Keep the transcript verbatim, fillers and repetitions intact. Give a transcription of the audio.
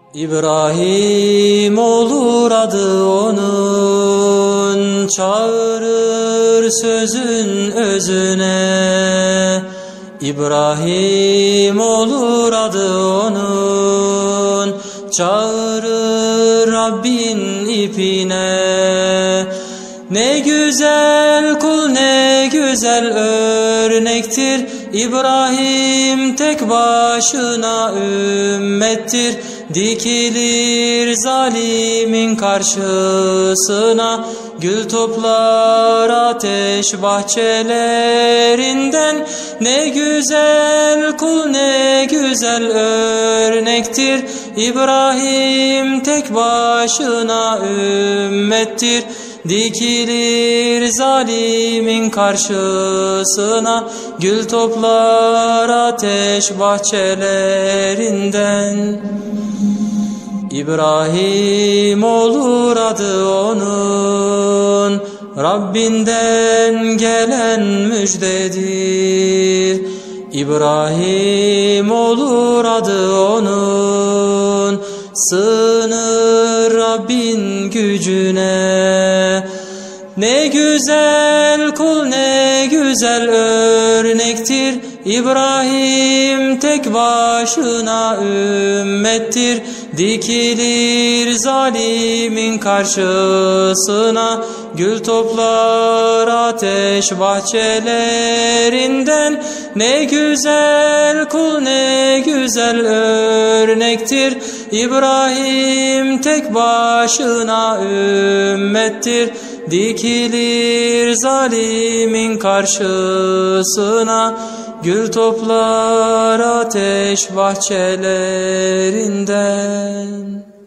İbrahim olur adı onun, çağırır sözün özüne. İbrahim olur adı onun, çağırır Rabbin ipine. Ne güzel kul, ne güzel örnektir, İbrahim tek başına ümmettir. Dikilir zalimin karşısına, gül toplar ateş bahçelerinden. Ne güzel kul, ne güzel örnektir, İbrahim tek başına ümmettir. Dikilir zalimin karşısına, gül toplar ateş bahçelerinden. İbrahim olur adı onun, Rabbinden gelen müjdedir. İbrahim olur adı onun, sığınır Rabbin gücüne. Ne güzel kul, ne güzel örnektir, İbrahim tek başına ümmettir. Dikilir zalimin karşısına, gül toplar ateş bahçelerinden. Ne güzel kul, ne güzel örnektir, İbrahim tek başına ümmettir. Dikilir zalimin karşısına, gül toplar ateş bahçelerinden.